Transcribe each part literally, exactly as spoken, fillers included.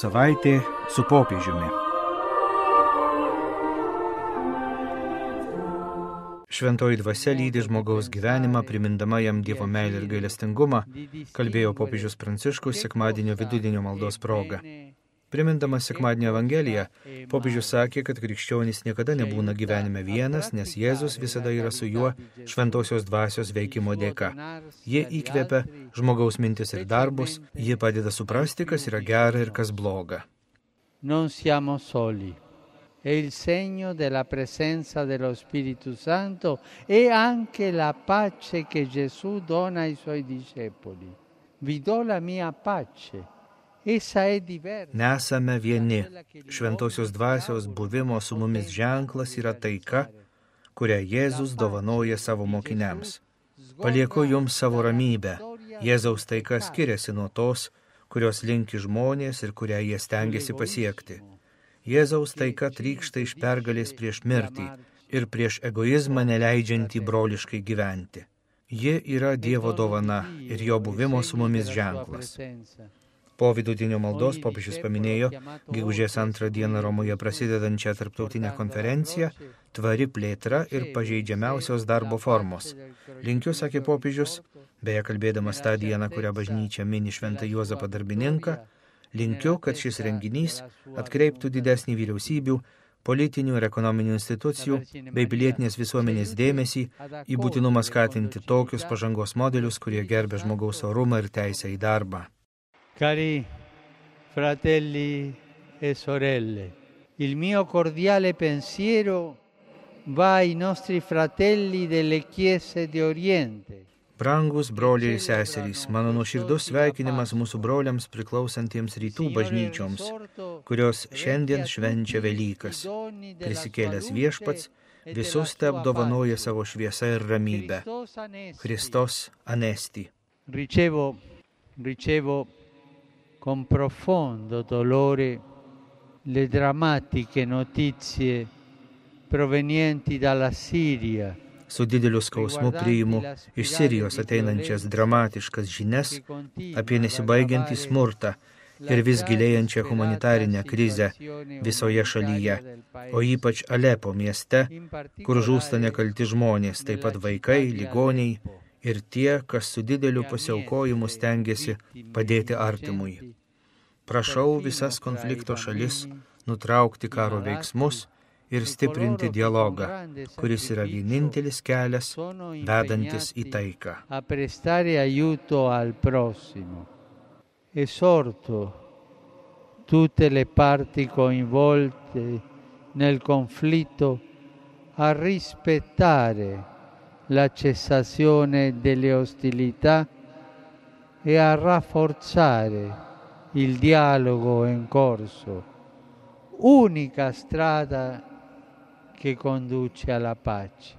Savaitė su popiežiumi. Šventoji dvasia lydi žmogaus gyvenimą, primindama jam Dievo meilę ir gailestingumą, kalbėjo popiežius Pranciškus sekmadienio vidudienio maldos proga. Primindamas sekmadienio Evangeliją, popiežius sakė, kad krikščionys niekada nebūna gyvenime vienas, nes Jėzus visada yra su juo šventosios dvasios veikimo dėka. Jie įkvepia žmogaus mintis ir darbus, jie padeda suprasti, kas yra gera ir kas bloga. Non siamo soli. È il segno della presenza dello Spirito Santo e anche la pace che Gesù dona ai suoi discepoli. Vi do la mia pace. Nesame vieni. Šventosios dvasios buvimo su mumis ženklas yra taika, kurią Jėzus dovanoja savo mokiniams. Palieku jums savo ramybę. Jėzaus taika skiriasi nuo tos, kurios linki žmonės ir kurią jie stengiasi pasiekti. Jėzaus taika trykšta iš pergalės prieš mirtį ir prieš egoizmą neleidžiantį broliškai gyventi. Ji yra Dievo dovana ir jo buvimo su mumis ženklas. Po vidudienio maldos popiežius paminėjo gegužės antrą dieną Romoje prasidedančią tarptautinę konferenciją Tvari plėtra ir pažeidžiamiausios darbo formos. Linkiu, sakė popiežius, beje kalbėdamas tą dieną, kurią bažnyčia mini šventą Juozapą darbininką, linkiu, kad šis renginys atkreiptų didesnį vyriausybių, politinių ir ekonominių institucijų bei pilietinės visuomenės dėmesį į būtinumą skatinti tokius pažangos modelius, kurie gerbia žmogaus orumą ir teisę į darbą. Cari fratelli e sorelle, il mio cordiale pensiero va ai nostri fratelli delle chiese di Oriente. Brangus broliai ir seserys, mano nuoširdus sveikinimas mūsų broliams priklausantiems rytų bažnyčioms, kurios šiandien švenčia Velykas. Prisikėlęs viešpats visus te apdovanoja savo šviesą ir ramybę. Christos anesti. Ricevo, ricevo con profondo dolore le drammatiche notizie provenienti dalla Siria. Su dideliu skausmu priimu iš Sirijos ateinančias dramatiškas žinias apie nesibaigiantį smurtą ir vis gilėjančią humanitarinę krizę visoje šalyje, o ypač Alepo mieste, kur žūsta nekalti žmonės, taip pat vaikai, ligoniai ir tie, kas su dideliu pasiaukojimu stengiasi padėti artimui. Prašau visas konflikto šalis nutraukti karo veiksmus ir stiprinti dialogą, kuris yra vienintelis kelias vedantis į taiką. A prestare aiuto al prossimo. Esorto tutte le parti coinvolte nel conflitto a rispettare la cessazione delle ostilità e a rafforzare il dialogo in corso, unica strada che conduce alla pace.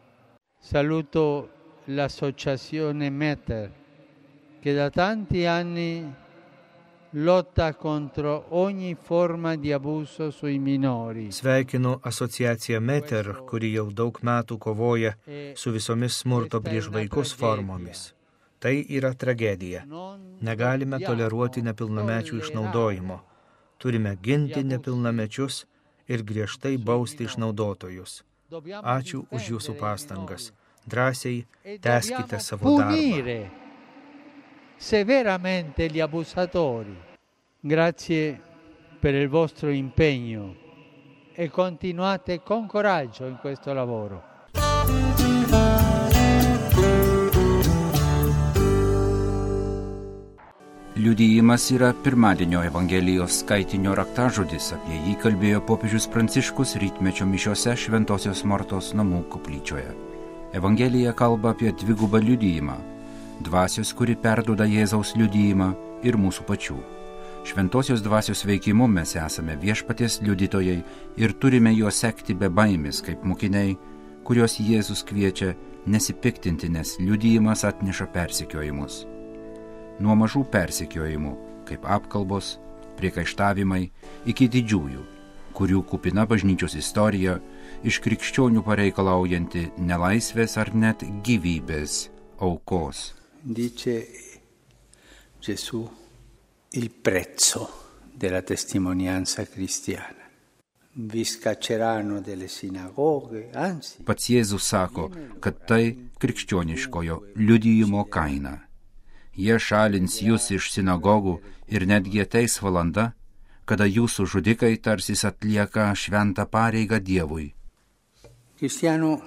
Saluto l'associazione Meter, che da tanti anni lotta contro ogni forma di abuso sui minori. Sveikinu asociaciją Meter, kuri jau daug metų kovoja su visomis smurto prieš vaikus formomis. Tai yra tragedija. Negalime toleruoti nepilnamečių išnaudojimo. Turime ginti nepilnamečius ir griežtai bausti išnaudotojus. Ačiū už jūsų pastangas. Drąsiai tęskite savo darbą. Severamente gli abusatori. Grazie per il vostro impegno e continuate con coraggio in questo lavoro. Liudijimas yra pirmadienio Evangelijos skaitinio raktažodis, apie jį kalbėjo popiežius Pranciškus rytmečio mišiose Šventosios Mortos namų koplyčioje. Evangelija kalba apie dvigubą liudijimą, dvasios, kuri perduoda Jėzaus liudijimą ir mūsų pačių. Šventosios dvasios veikimu mes esame viešpaties liudytojai ir turime juo sekti be baimės, kaip mokiniai, kuriuos Jėzus kviečia nesipiktinti, nes liudijimas atneša persekiojimus. Nuo mažų persekiojimų, kaip apkalbos, priekaištavimai, iki didžiųjų, kurių kupina bažnyčios istorija, iš krikščionių pareikalaujanti nelaisvės ar net gyvybės aukos. Dice Gesù, il prezzo della testimonianza cristiana. Vi scacceranno delle sinagoghe, anzi. Pats Jėzus sako, kad tai krikščioniškojo liudijimo kaina. Jie šalins jūs iš sinagogų ir netgi ateis valanda, kada jūsų žudikai tarsis atlieka šventą pareigą Dievui. Cristiano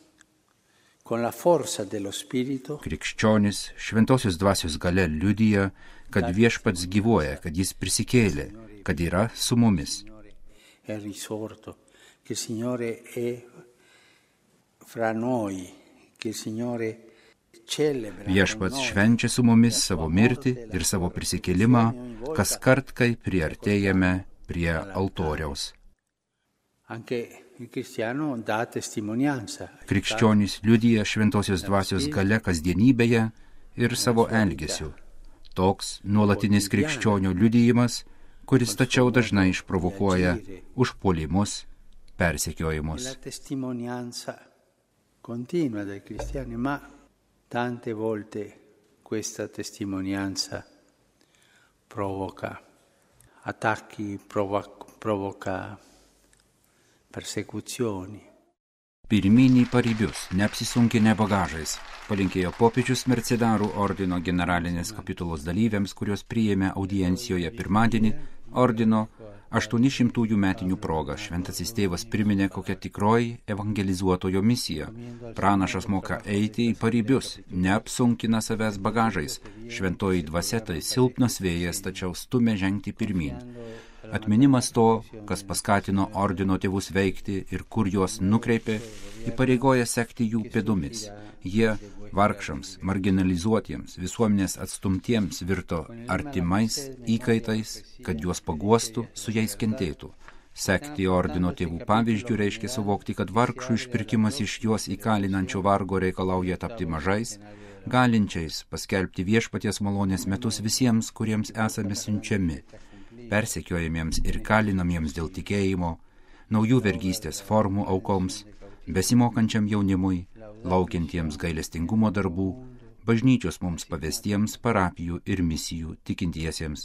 con la forza dello spirito. Krikščionis šventosios dvasios galia liudija, kad viešpats gyvuoja, kad jis prisikėlė, kad yra su mumis. È risorto, che il Signore è fra noi, che il Signore celebra. Viešpats švenčia su mumis savo mirtį ir savo prisikėlimą, kas kart, kai priartėjame prie altoriaus. Anche il cristiano dà testimonianza. Krikščionys liudija šventosios dvasios galia kasdienybėje ir savo elgesiu. Toks nuolatinis krikščionių liudijimas, kuris tačiau dažnai išprovokuoja užpuolimus, persekiojimus. La testimonianza continua dai cristiani, ma tante volte questa testimonianza provoca attacchi, provoca, provoca persecuzioni. Pirminį paribius, neapsisunkinę bagažais, palinkėjo popiežius Mercedarų ordino generalinės kapitulos dalyviams, kurios priėmė audiencijoje pirmadienį, ordino aštuonišimtųjų metinių proga. Šventasis tėvas priminė, kokia tikroji evangelizuotojo misija. Pranašas moka eiti į paribius, neapsunkina savęs bagažais. Šventoji dvasia tai silpnas vėjas, tačiau stumia žengti pirmyn. Atminimas to, kas paskatino ordino tėvus veikti ir kur juos nukreipė, įpareigoja sekti jų pėdomis. Jie vargšams, marginalizuotiems, visuomenės atstumtiems virto artimais, įkaitais, kad juos paguostų, su jais kentėtų. Sekti ordino tėvų pavyzdžių reiškia suvokti, kad vargšų išpirkimas iš juos įkalinančio vargo reikalauja tapti mažais, galinčiais paskelbti viešpaties malonės metus visiems, kuriems esame siunčiami, persekiojamiems ir kalinamiems dėl tikėjimo, naujų vergystės formų aukoms, besimokančiam jaunimui, laukiantiems gailestingumo darbų, bažnyčios mums pavestiems parapijų ir misijų tikintiesiems.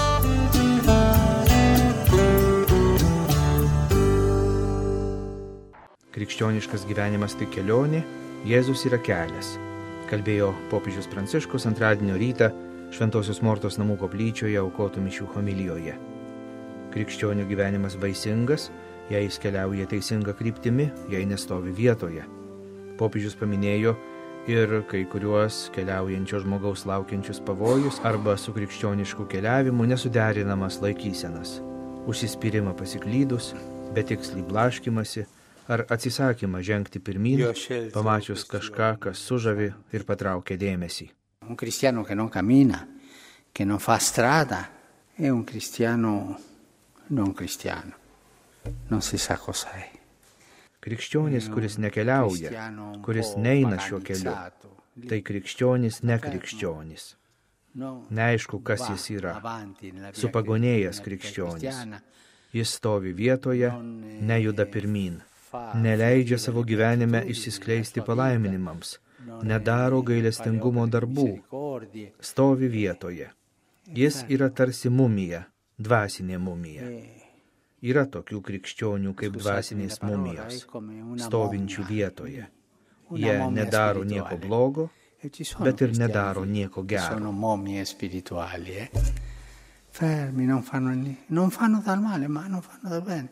Krikščioniškas gyvenimas tai kelionė, Jėzus yra kelias, kalbėjo popiežius Pranciškus antradienio rytą Šventosios Mortos namų koplyčioje aukotų mišių homilijoje. Krikščionių gyvenimas vaisingas, jei jis keliauja teisinga kryptimi, jei nestovi vietoje. Popiežius paminėjo ir kai kuriuos keliaujančio žmogaus laukiančius pavojus arba su krikščionišku keliavimu nesuderinamas laikysenas. Užsispyrimą pasiklydus, betikslį blaškimasi ar atsisakymą žengti pirmyn, pamačius kažką, kas sužavi ir patraukia dėmesį. Un cristiano che non cammina, che non fa strada, è un cristiano non cristiano. Non si sa cosa è. Krikščionis, kuris nekeliauja, kuris neina šiuo keliu, tai krikščionis nekrikščionis. Neaišku, kas jis yra. Supagonėjęs krikščionis. Jis stovi vietoje, nejuda pirmyn, neleidžia savo gyvenime išsiskleisti palaiminimams, nedaro gailestingumo darbų, stovi vietoje. Jis yra tarsi mumija, dvasinė mumija. Yra tokių krikščionių kaip dvasinės mumijos, stovinčių vietoje. Jie nedaro nieko blogo, bet ir nedaro nieko gero. Sono momie spirituali, eh? Fermi, non fanno, non fanno dal male, ma non fanno dal bene.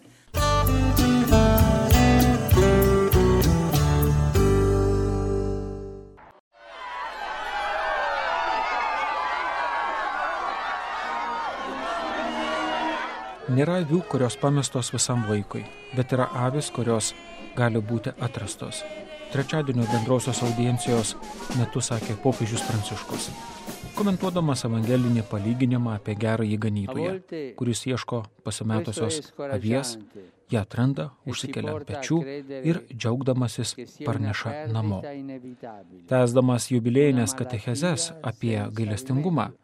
Nėra avių, kurios pamestos visam laikui, bet yra avis, kurios gali būti atrastos. Trečiadienio bendrosios audiencijos metu sakė popiežius Pranciškus, komentuodamas evangelinį palyginimą apie gerąjį ganytoją, kuris ieško pasimetusios avies, ją atranda, užsikelia ant pečių ir džiaugdamasis parneša namo. Tęsdamas jubiliejinės katechezes apie gailestingumą,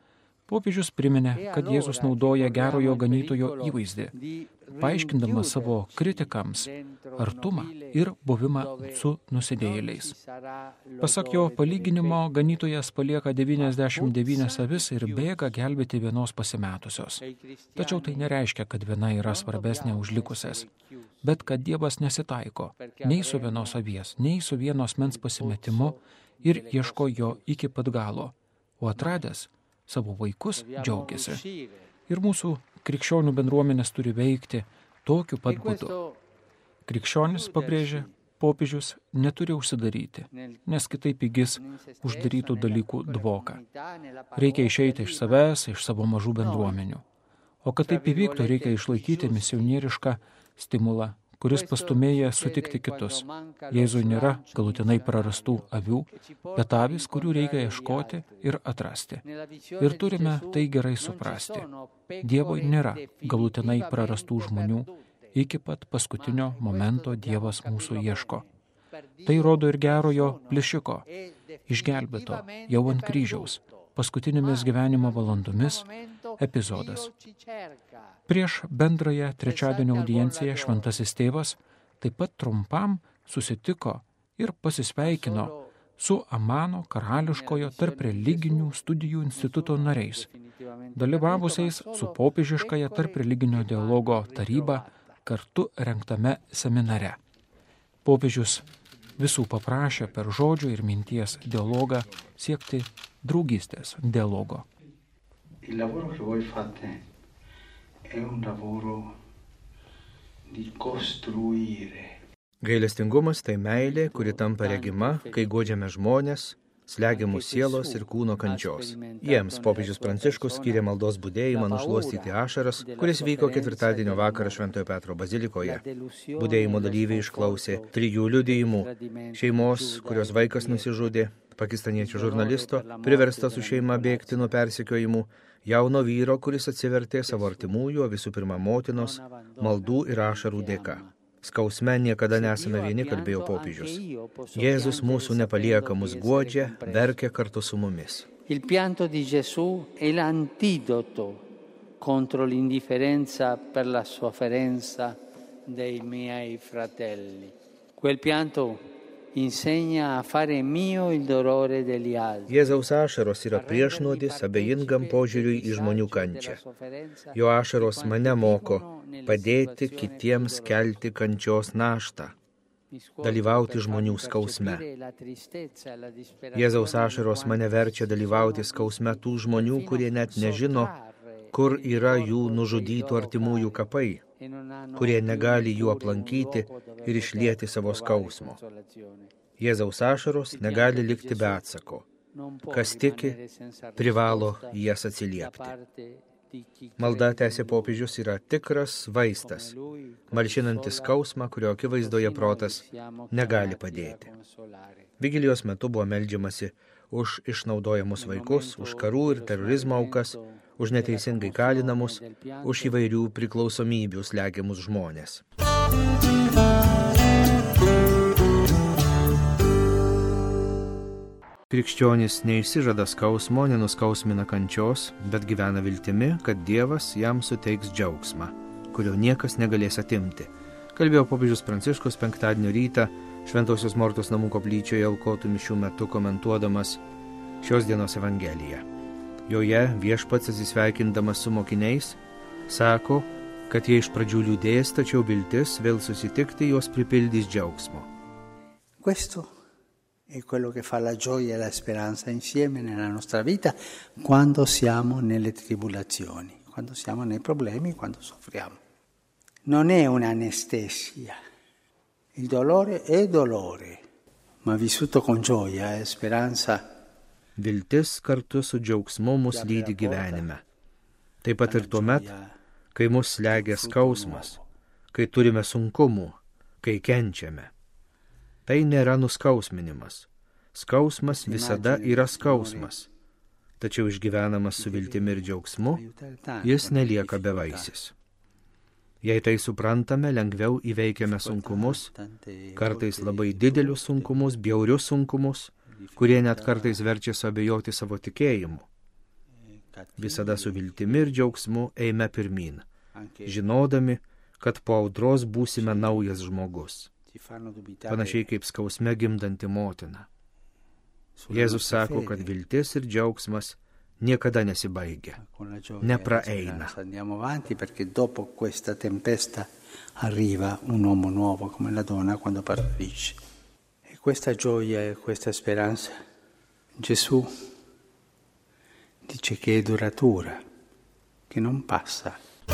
Popiežius priminė, kad Jėzus naudoja gerojo ganytojo įvaizdį, paaiškindamas savo kritikams artumą ir buvimą su nusidėjėliais. Pasak jo palyginimo, ganytojas palieka devyniasdešimt devynias avis ir bėga gelbėti vienos pasimetusios. Tačiau tai nereiškia, kad viena yra svarbesnė už likusias, bet kad Dievas nesitaiko nei su vienos avies, nei su vienos mens pasimetimu ir ieško jo iki pat galo, o atradęs savo vaikus džiaugiasi. Ir mūsų krikščionių bendruomenės turi veikti tokiu pat būdu. Krikščionis, pabrėžia popiežius, neturi užsidaryti, nes kitaip įgis uždarytų dalykų dvoką. Reikia išeiti iš savęs, iš savo mažų bendruomenių. O kad taip įvyktų, reikia išlaikyti misionierišką stimulą, kuris pastumėja sutikti kitus. Jėzui nėra galutinai prarastų avių, bet avys, kurių reikia ieškoti ir atrasti. Ir turime tai gerai suprasti. Dievui nėra galutinai prarastų žmonių, iki pat paskutinio momento Dievas mūsų ieško. Tai rodo ir gerojo plėšiko, išgelbėto jau ant kryžiaus, paskutinėmis gyvenimo valandomis epizodas. Prieš bendrąją trečiadienio audienciją šventasis tėvas taip pat trumpam susitiko ir pasisveikino su Amano karališkojo tarp religinių studijų instituto nariais, dalyvavusiais su popiežiškąja tarp religinio dialogo taryba kartu rengtame seminare. Popiežius visų paprašė per žodžio ir minties dialogą siekti draugystės dialogo. Il lavoro che voi fate è un lavoro di costruire. Gailestingumas tai meilė, kuri tampa regima, kai guodžiame žmonės, slegiamų sielos ir kūno kančios. Jiems popiežius Pranciškus skyrė maldos budėjimą nušluostyti ašaras, kuris vyko ketvirtadienio vakarą Šventojo Petro bazilikoje. Budėjimo dalyviai išklausė trijų liudijimų: šeimos, kurios vaikas nusižudė, pakistaniečių žurnalisto, priversta su šeima bėgti nuo persekiojimų, jauno vyro, kuris atsivertė savo artimųjų, o visų pirma motinos, maldų ir ašarų dėka. Skausme niekada nesame vieni, kalbėjo popiežius. Jėzus mūsų nepalieka, mus guodžia, verkia kartu su mumis. Il pianto di Gesù è l'antidoto contro l'indifferenza per la sofferenza dei miei fratelli. Quel pianto insegna a fare mio il dolore degli altri. Jėzaus ašaros yra priešnuodis abejingam požiūriui į žmonių kančią. Jo ašaros mane moko padėti kitiems kelti kančios naštą, dalyvauti žmonių skausme. Jėzaus ašaros mane verčia dalyvauti skausme tų žmonių, kurie net nežino, kur yra jų nužudytų artimųjų kapai, kurie negali jų aplankyti ir išlieti savo skausmo. Jėzaus ašaros negali likti be atsako. Kas tiki, privalo jas atsiliepti. Malda, tęsė popiežius, yra tikras vaistas, malšinantis skausmą, kurio akivaizdoje protas negali padėti. Vigilijos metu buvo meldžiamasi už išnaudojamus vaikus, už karų ir terorizmo aukas, už neteisingai kalinamus, už įvairių priklausomybių slegiamus žmonės. Krikščionis neišsižada skausmo, nenuskausmina kančios, bet gyvena viltimi, kad Dievas jam suteiks džiaugsmą, kurio niekas negalės atimti. Kalbėjo popiežius Pranciškus penktadienio rytą Šventosios Mortos namų koplyčioje aukotų mišių metu komentuodamas šios dienos Evangeliją. Joje viešpats atsisveikindamas su mokiniais sako, kad jie iš pradžių liūdės, tačiau viltis vėl susitikti juos pripildys džiaugsmo. Questo è quello che fa la gioia e la speranza insieme nella nostra vita quando siamo nelle tribolazioni, quando siamo nei problemi, quando soffriamo. Non è un'anestesia. Il dolore è dolore, ma vissuto con gioia e speranza. Viltis kartu su džiaugsmu mus lydi gyvenime. Taip pat ir tuomet, kai mus slegia skausmas, kai turime sunkumų, kai kenčiame. Tai nėra nuskausminimas. Skausmas visada yra skausmas. Tačiau išgyvenamas su viltimi ir džiaugsmu, jis nelieka bevaisis. Jei tai suprantame, lengviau įveikiame sunkumus, kartais labai didelius sunkumus, bjaurius sunkumus, kurie net kartais verčia suabejoti savo tikėjimu. Visada su viltimi ir džiaugsmu eime pirmin, žinodami, kad po audros būsime naujas žmogus, panašiai kaip skausme gimdanti motina. Jėzus sako, kad viltis ir džiaugsmas niekada nesibaigia, nepraeina. Andiamo avanti perché dopo questa tempesta arriva un uomo nuovo come la donna quando partorisce. E questa gioia e questa speranza Gesù dice che è duratura, che non passa.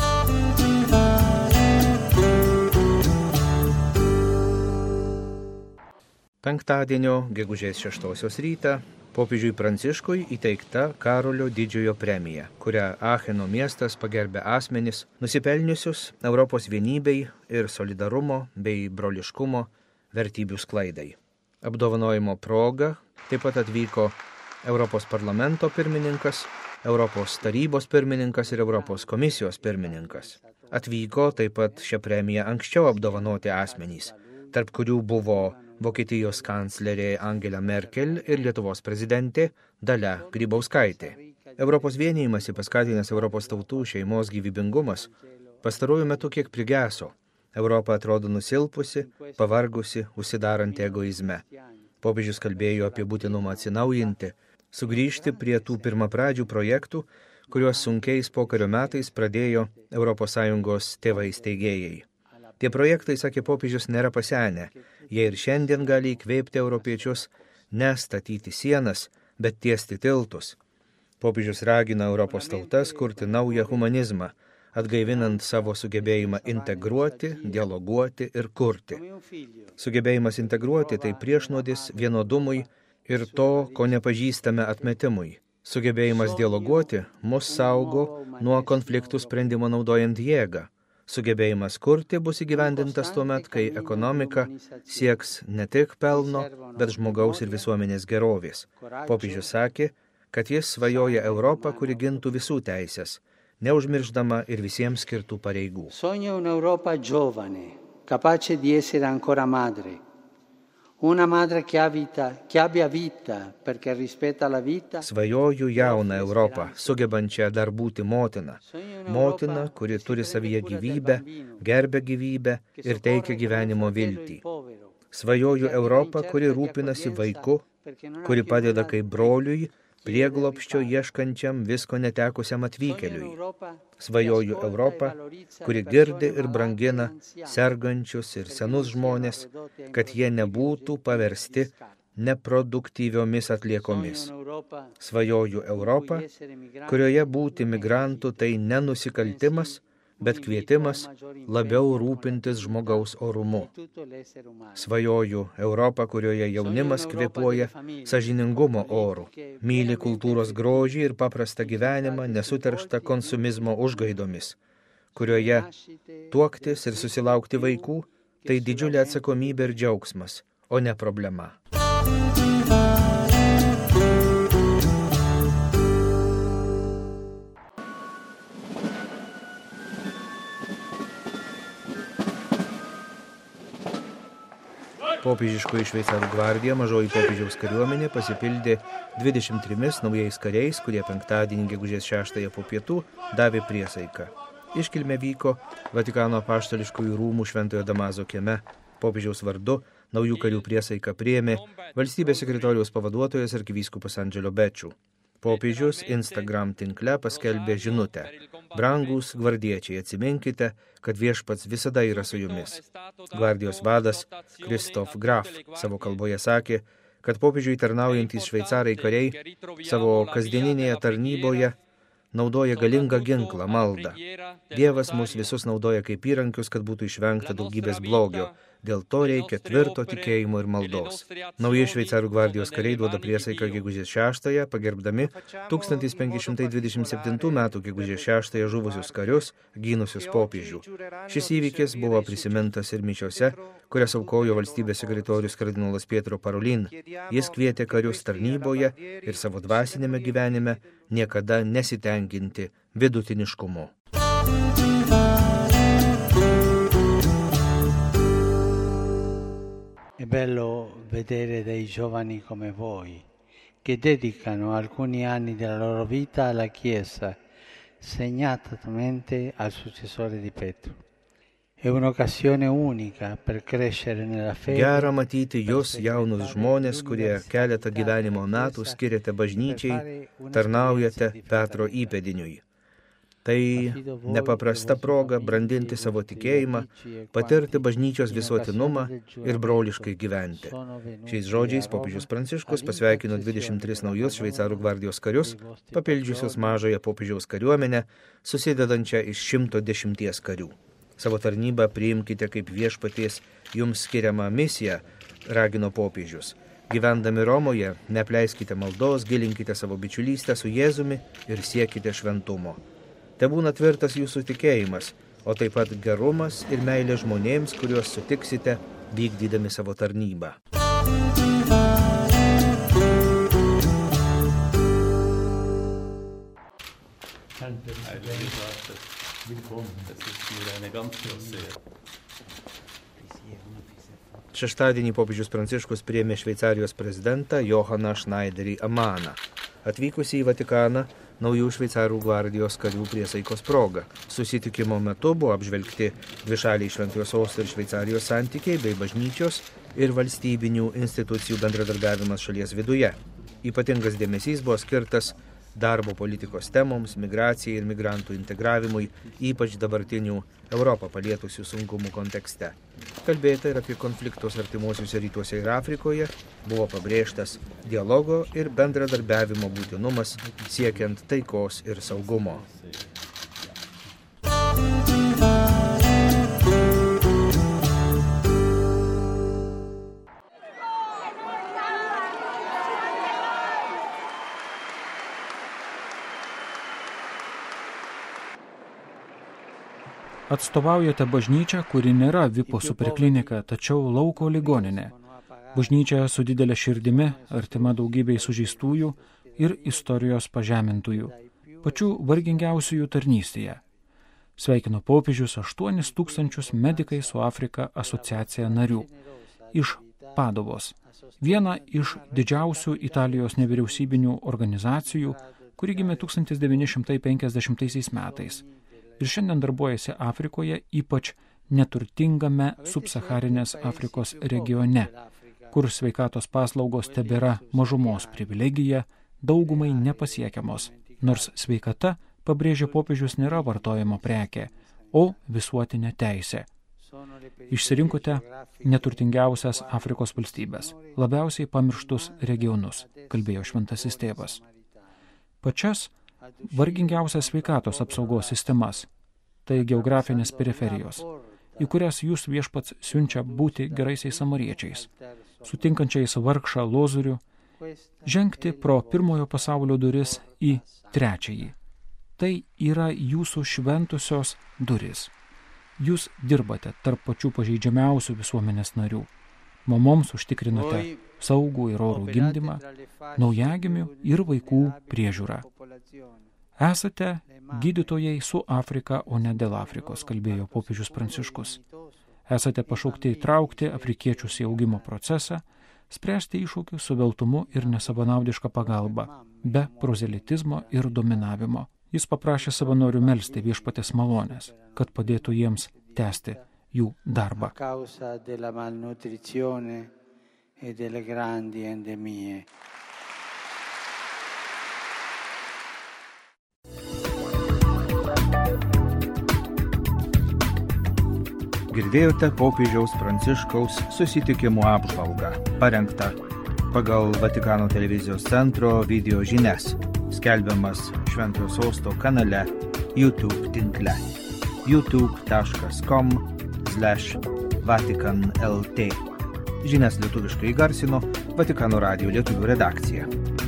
Penktadienio, gegužės šeštosios rytą, popiežiui Pranciškui įteikta Karolio didžiojo premija, kurią Acheno miestas pagerbė asmenis, nusipelniusius Europos vienybei ir solidarumo bei broliškumo vertybių sklaidai. Apdovanojimo proga taip pat atvyko Europos parlamento pirmininkas, Europos tarybos pirmininkas ir Europos komisijos pirmininkas. Atvyko taip pat šią premiją anksčiau apdovanoti asmenys, tarp kurių buvo Vokietijos kanclerė Angela Merkel ir Lietuvos prezidentė Dalia Grybauskaitė. Europos vienijimąsi paskatinęs Europos tautų šeimos gyvybingumas pastaruoju metu kiek prigeso. Europa atrodo nusilpusi, pavargusi, užsidaranti egoizme. Popiežius kalbėjo apie būtinumą atsinaujinti, sugrįžti prie tų pirmapradžių projektų, kuriuos sunkiais pokario metais pradėjo Europos Sąjungos tėvai steigėjai. Tie projektai, sakė popiežius, nėra pasenę. Jie ir šiandien gali įkvėpti europiečius ne statyti sienas, bet tiesti tiltus. Popiežius ragina Europos tautas kurti naują humanizmą, atgaivinant savo sugebėjimą integruoti, dialoguoti ir kurti. Sugebėjimas integruoti tai priešnuodis vienodumui ir to, ko nepažįstame atmetimui. Sugebėjimas dialoguoti mus saugo nuo konfliktų sprendimo naudojant jėgą. Sugebėjimas kurti bus įgyvendintas tuomet, kai ekonomika sieks ne tik pelno, bet žmogaus ir visuomenės gerovės. Popiežius sakė, kad jis svajoja Europą, kuri gintų visų teisės, neužmirždama ir visiems skirtų pareigų. Sogno un'Europa giovane, capace di essere ancora madre. Una madre che ha vita, che abbia vita, perché rispetta la vita. Svajoju jauną Europą, sugebančią dar būti motina. Motina, kuri turi savyje gyvybę, gerbia gyvybę ir teikia gyvenimo viltį. Svajoju Europą, kuri rūpinasi vaiku, kuri padeda kaip broliui, prieglobsčio ieškančiam visko netekusiam atvykėliui. Svajoju Europą, kuri girdi ir brangina sergančius ir senus žmonės, kad jie nebūtų paversti neproduktyviomis atliekomis. Svajoju Europą, kurioje būti migrantų tai ne nusikaltimas, bet kvietimas labiau rūpintis žmogaus orumu. Svajoju Europą, kurioje jaunimas kvėpuoja sąžiningumo oru, myli kultūros grožį ir paprastą gyvenimą, nesuterštą konsumizmo užgaidomis, kurioje tuoktis ir susilaukti vaikų tai didžiulė atsakomybė ir džiaugsmas, o ne problema. Popiežiškoji šveicarų gvardija, mažoji popiežiaus kariuomenė, pasipildė dvidešimt trimis naujais kariais, kurie penktadienį gegužės šeštąją po pietų davė priesaiką. Iškilmė vyko Vatikano apaštališkųjų rūmų Šventojo Damaso kieme. Popiežiaus vardu naujų karių priesaiką priėmė valstybės sekretoriaus pavaduotojas arkivyskupas Angelo Becciu. Popiežius Instagram tinkle paskelbė žinutę: Brangūs gvardiečiai, atsiminkite, kad viešpats visada yra su jumis. Gvardijos vadas Christoph Graf savo kalboje sakė, kad popiežiui tarnaujantys šveicarai kariai savo kasdieninėje tarnyboje naudoja galingą ginklą, maldą. Dievas mus visus naudoja kaip įrankius, kad būtų išvengta daugybės blogio. Dėl to reikia tvirto tikėjimo ir maldos. Nauji šveicarų gvardijos kariai duoda priesaiką gegužės šeštąją, pagerbdami tūkstantis penki šimtai dvidešimt septintų metų gegužės šeštąją žuvusius karius, gynusius popiežių. Šis įvykis buvo prisimintas ir mišiose, kurias aukojo valstybės sekretorius kardinolas Pietro Parolin. Jis kvietė karius tarnyboje ir savo dvasinėme gyvenime niekada nesitenkinti vidutiniškumu. È bello vedere dei giovani come voi che dedicano alcuni anni della loro vita alla Chiesa, segnatamente al successore di Petro. È un'occasione unica per crescere nella fede. Gera matyti jūs, jaunus žmonės, kurie keletą gyvenimo metų skiriate bažnyčiai, tarnaujate Petro įpėdiniui. Tai nepaprasta proga brandinti savo tikėjimą, patirti bažnyčios visuotinumą ir broliškai gyventi. Šiais žodžiais popiežius Pranciškus pasveikino dvidešimt tris naujus šveicarų gvardijos karius, papildžiusius mažąją popiežiaus kariuomenę, susidedančią iš šimto dešimties karių. Savo tarnybą priimkite kaip viešpaties jums skiriamą misiją, ragino popiežius. Gyvendami Romoje, neapleiskite maldos, gilinkite savo bičiulystę su Jėzumi ir siekite šventumo. Te būna tvirtas jūsų tikėjimas, o taip pat gerumas ir meilė žmonėms, kuriuos sutiksite, vykdydami savo tarnybą. Šeštadienį popiežius Pranciškus priėmė Šveicarijos prezidentą Johaną Schneiderį Amaną, atvykusį į Vatikaną naujų šveicarų gvardijos karių priesaikos proga. Susitikimo metu buvo apžvelgti dvišaliai Šventojo Sosto ir Šveicarijos santykiai bei bažnyčios ir valstybinių institucijų bendradarbiavimas šalies viduje. Ypatingas dėmesys buvo skirtas darbo politikos temoms, migracijai ir migrantų integravimui, ypač dabartinių Europą palietusių sunkumų kontekste. Kalbėta ir apie konfliktus artimuosiuose rytuose ir Afrikoje, buvo pabrėžtas dialogo ir bendradarbiavimo būtinumas siekiant taikos ir saugumo. Atstovaujate bažnyčią, kuri nėra vipo superklinika, tačiau lauko ligoninė. Bažnyčia su didelė širdimi, artima daugybei sužeistųjų ir istorijos pažemintųjų, pačių vargingiausiųjų tarnystėje. Sveikino popiežius aštuonis tūkstančius medikai su Afrika asociacija narių iš Padovos, viena iš didžiausių Italijos nevyriausybinių organizacijų, kuri gimė tūkstantis devyni šimtai penkiasdešimtaisiais metais. Ir šiandien darbuojasi Afrikoje, ypač neturtingame subsaharinės Afrikos regione, kur sveikatos paslaugos tebėra mažumos privilegija, daugumai nepasiekiamos, nors sveikata, pabrėžia popiežius, nėra vartojimo prekė, o visuotinė teisė. Išsirinkote neturtingiausias Afrikos valstybės, labiausiai pamirštus regionus, kalbėjo šventasis tėvas. Pačias vargingiausias sveikatos apsaugos sistemas, tai geografinės periferijos, į kurias jūs viešpats siunčia būti geraisiais samariečiais, sutinkančiais vargšą lozorių, žengti pro pirmojo pasaulio duris į trečiąjį. Tai yra jūsų šventusios duris. Jūs dirbate tarp pačių pažeidžiamiausių visuomenės narių. Mamoms užtikrinate saugų ir orų gimdymą, naujagimių ir vaikų priežiūrą. Esate gydytojai su Afrika, o ne dėl Afrikos, kalbėjo popiežius Pranciškus. Esate pašaukti įtraukti afrikiečius į augimo procesą, spręsti iššūkius su veltumu ir nesavanaudiška pagalba, be prozelitizmo ir dominavimo. Jis paprašė savanorių melsti viešpatės malonės, kad padėtų jiems tęsti jų darbą. Girdėjote popiežiaus Pranciškaus susitikimų apžvalgą, parengtą pagal Vatikano televizijos centro video žinias, skelbiamas Šventojo Sosto kanale YouTube tinkle youtube taškas com slash vatican lt. Žinias lietuviškai įgarsino Vatikano radijo lietuvių redakcija.